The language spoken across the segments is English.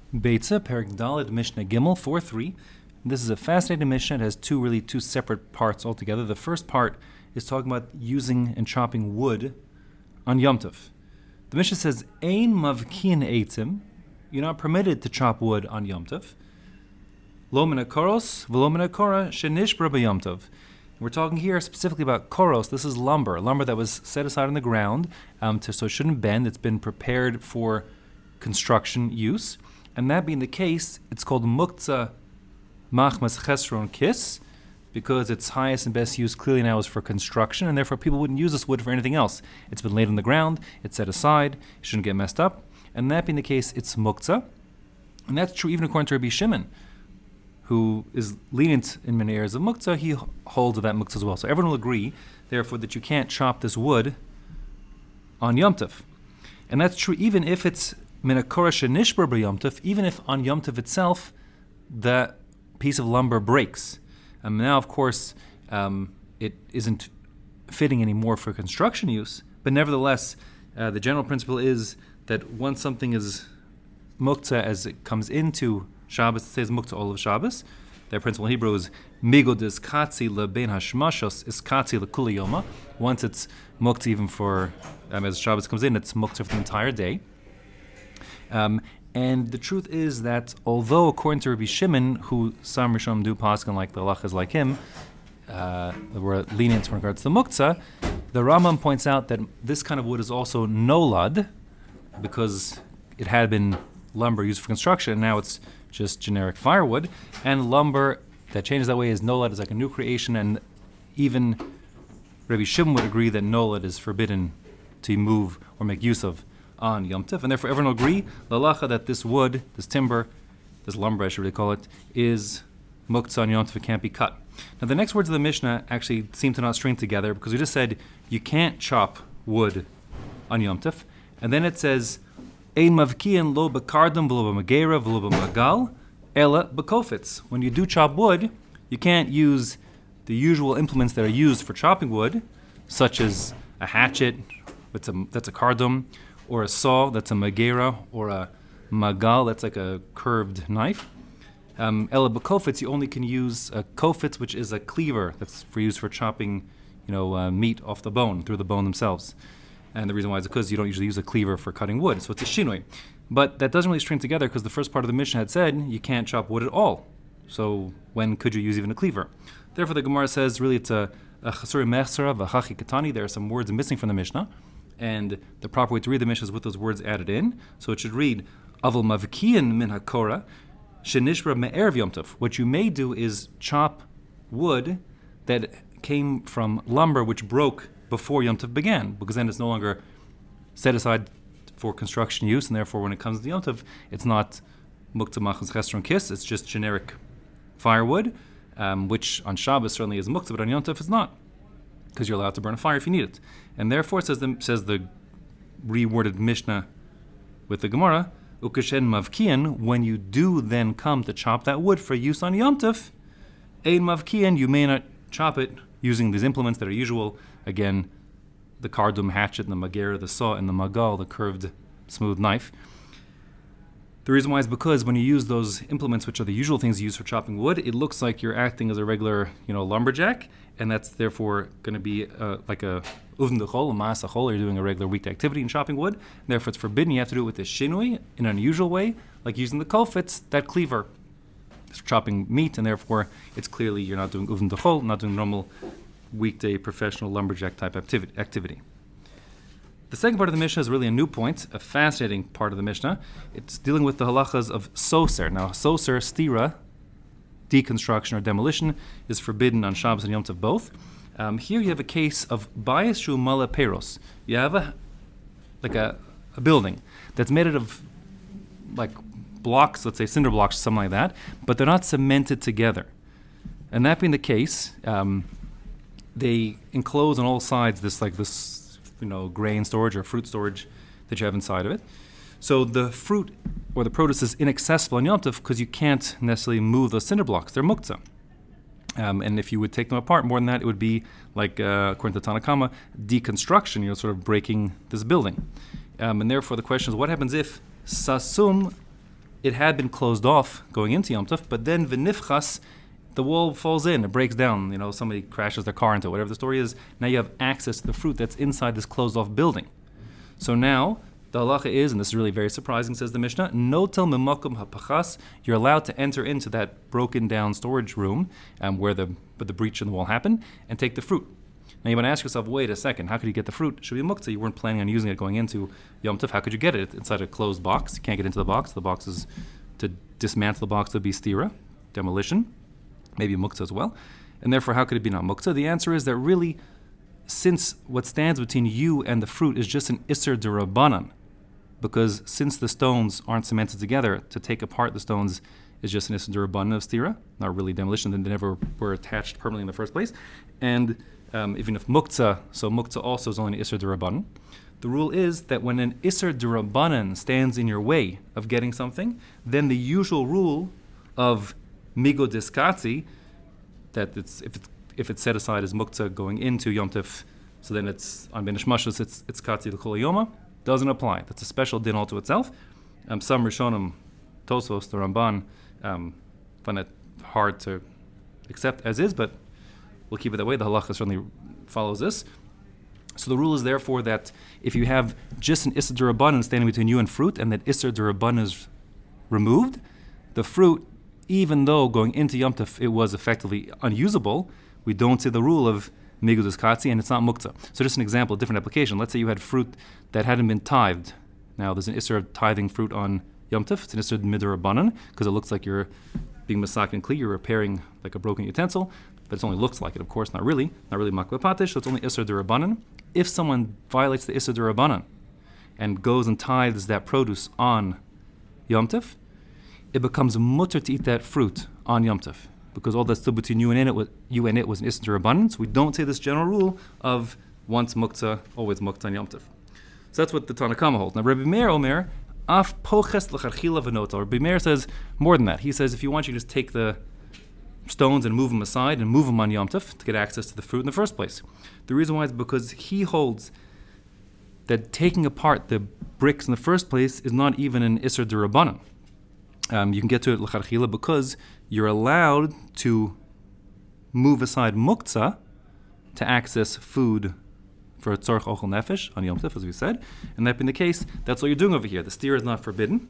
Beitza, Perek Daled, Mishnah Gimel 4:3. This is a fascinating Mishnah. It has two separate parts altogether. The first part is talking about using and chopping wood on Yom Tov. The Mishnah says, Ein mavkin eitzim. You're not permitted to chop wood on Yom Tov. Lo min hakoros v'lo min hakora shenishbra b'Yom Tov. We're talking here specifically about koros. This is lumber that was set aside on the ground, so it shouldn't bend. It's been prepared for construction use. And that being the case, it's called muktzah machmas chesron kis, because its highest and best use clearly now is for construction, and therefore people wouldn't use this wood for anything else. It's been laid on the ground, it's set aside, it shouldn't get messed up. And that being the case, it's muktzah. And that's true even according to Rabbi Shimon, who is lenient in many areas of muktzah. He holds of that muktzah as well. So everyone will agree, therefore, that you can't chop this wood on Yom Tov. And that's true even if it's min hakora shenishbar b'Yom Tov, even if on Yom Tov itself the piece of lumber breaks. Now, of course, it isn't fitting anymore for construction use, but nevertheless, the general principle is that once something is muktzah as it comes into Shabbos, it says muktzah all of Shabbos. Their principle in Hebrew is migod is katzi lebein hashmashos is katzi lekuli yoma. Once it's muktzah even for, as Shabbos comes in, it's muktzah for the entire day. And the truth is that although according to Rabbi Shimon, who some Rishonim do paskin like the halachas like him, were lenient in regards to the muktzah, the Rambam points out that this kind of wood is also nolad, because it had been lumber used for construction, and now it's just generic firewood. And lumber that changes that way is nolad, is like a new creation, and even Rabbi Shimon would agree that nolad is forbidden to move or make use of on Yom Tov, and therefore everyone will agree, l'alacha, that this wood, this timber, this lumber I should really call it, is muktzah on Yom Tov, it can't be cut. Now the next words of the Mishnah actually seem to not string together, because we just said you can't chop wood on Yom Tov, and then it says, ein mavkian lo b'kardam v'lo b'magera v'lo b'magal ela b'kofitz. When you do chop wood, you can't use the usual implements that are used for chopping wood, such as a hatchet, that's a kardam, or a saw, that's a magera, or a magal, that's like a curved knife. Ela b'kofitz, you only can use a kofitz, which is a cleaver that's used for chopping, meat off the bone, through the bone themselves. And the reason why is because you don't usually use a cleaver for cutting wood, so it's a shinui. But that doesn't really string together, because the first part of the Mishnah had said you can't chop wood at all. So when could you use even a cleaver? Therefore the Gemara says really it's a chasuri mechsara v'hachi katani. There are some words missing from the Mishnah, and the proper way to read the Mishnah is with those words added in. So it should read, Avol mavkian min hakora, shenishra me'erev Yom Tov. What you may do is chop wood that came from lumber which broke before Yom Tov began, because then it's no longer set aside for construction use, and therefore when it comes to Yom Tov, it's not muktzah machmas chesron kis, it's just generic firewood, which on Shabbos certainly is muktzah, but on Yom Tov it's not, because you're allowed to burn a fire if you need it. And therefore, says the reworded Mishnah with the Gemara, ukashen mavkian, when you do then come to chop that wood for use on Yom Tov, ein mavkian, you may not chop it using these implements that are usual. Again, the kardum hatchet, and the magera, the saw, and the magal, the curved, smooth knife. The reason why is because when you use those implements, which are the usual things used for chopping wood, it looks like you're acting as a regular, lumberjack, and that's therefore going to be like a uvn dechol, a maas achol, you're doing a regular weekday activity in chopping wood. And therefore, it's forbidden. You have to do it with a shinui in an unusual way, like using the kofitz, that cleaver. It's chopping meat, and therefore, it's clearly you're not doing uvn dechol, not doing normal weekday professional lumberjack type activity. The second part of the Mishnah is really a new point, a fascinating part of the Mishnah. It's dealing with the halachas of soser. Now, soser, stira, deconstruction or demolition, is forbidden on Shabbos and Yom Tov both. Here you have a case of bayis shu mala peros. You have a building that's made out of like blocks, let's say cinder blocks, something like that, but they're not cemented together. And that being the case, they enclose on all sides this grain storage or fruit storage that you have inside of it. So the fruit or the produce is inaccessible on Yom Tov because you can't necessarily move those cinder blocks. They're muktzah. And if you would take them apart more than that, it would be like, according to Tanna Kama, deconstruction, sort of breaking this building. And therefore the question is, what happens if sasum it had been closed off going into Yom Tov, but then v'nifchas, the wall falls in, it breaks down, somebody crashes their car into it, whatever the story is. Now you have access to the fruit that's inside this closed off building. So now, the halacha is, and this is really very surprising, says the Mishnah, notel memakom hapachas, you're allowed to enter into that broken down storage room where the breach in the wall happened, and take the fruit. Now you want to ask yourself, wait a second, how could you get the fruit? It should be muktzah. You weren't planning on using it going into Yom Tov. How could you get it? It's inside a closed box. You can't get into the box. The box is, to dismantle the box would be stira, demolition, maybe muktzah as well. And therefore, how could it be not muktzah? The answer is that really, since what stands between you and the fruit is just an isser d'Rabbanan, because since the stones aren't cemented together, to take apart the stones is just an isser d'Rabbanan of stira, not really demolition, then they never were attached permanently in the first place. And even if muktzah, so muktzah also is only an isser d'Rabbanan. The rule is that when an isser d'Rabbanan stands in your way of getting something, then the usual rule of migo diskatzi, that if it's set aside as muktzah going into Yom Tov, so then it's on Ben Ishmashus, it's katzi l'kol yoma, doesn't apply. That's a special din all to itself. Some Rishonim, Tosfos, the Ramban, find it hard to accept as is, but we'll keep it that way. The halacha certainly follows this. So the rule is therefore that if you have just an Isser d'Rabbanan standing between you and fruit, and that Isser d'Rabbanan is removed, the fruit, even though going into Yom Tov it was effectively unusable, we don't say the rule of Migudus Katzi, and it's not Muktzah. So just an example, a different application. Let's say you had fruit that hadn't been tithed. Now there's an Isser of tithing fruit on Yom Tov. It's an Isser d'Rabbanan, because it looks like you're being masak and kli, you're repairing like a broken utensil, but it only looks like it, of course, not really makbeh patish, so it's only Isser d'Rabbanan. If someone violates the Isser d'Rabbanan and goes and tithes that produce on Yom Tov, it becomes mutter to eat that fruit on Yom Tov, because all that's still between you and it was an Isser d'Rabbanan. So we don't say this general rule of once muktzah, always muktzah on Yom Tov. So that's what the Tanna Kama holds. Now Rabbi Meir Omer, af poches l'charchila v'nota. Rabbi Meir says more than that. He says if you want, you just take the stones and move them aside and move them on Yom Tov to get access to the fruit in the first place. The reason why is because he holds that taking apart the bricks in the first place is not even an Isser d'Rabbanan. You can get to it l'charchila because you're allowed to move aside muktzah to access food for tzorch ochel nefesh on Yom Tov, as we said. And that being the case, that's what you're doing over here. The steer is not forbidden.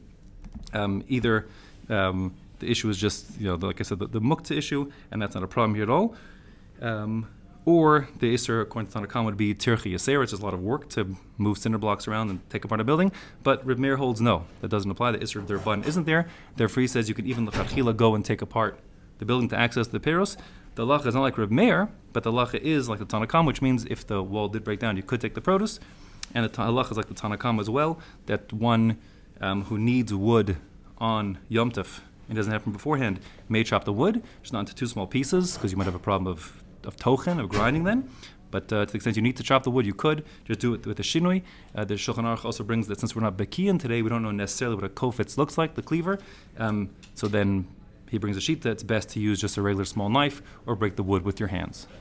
The issue is just, like I said, the muktzah issue, and that's not a problem here at all. Or the Isser, according to Tanna Kama, would be tirchi yaser, which is a lot of work to move cinder blocks around and take apart a building. But Reb Meir holds no, that doesn't apply. The Isser of d'Rabbanan isn't there. Therefore, he says you can even l'chachila go and take apart the building to access the peros. The halacha is not like Reb Meir, but the halacha is like the Tanna Kama, which means if the wall did break down, you could take the produce. And the halacha is like the Tanna Kama as well, that one who needs wood on Yom Tov, it doesn't happen beforehand, may chop the wood, just not into two small pieces, because you might have a problem of tochen, of grinding then. But to the extent you need to chop the wood, you could. Just do it with a shinui. The Shulchan Aruch also brings that since we're not bekiyan today, we don't know necessarily what a kofetz looks like, the cleaver. So then he brings a sheet that it's best to use just a regular small knife or break the wood with your hands.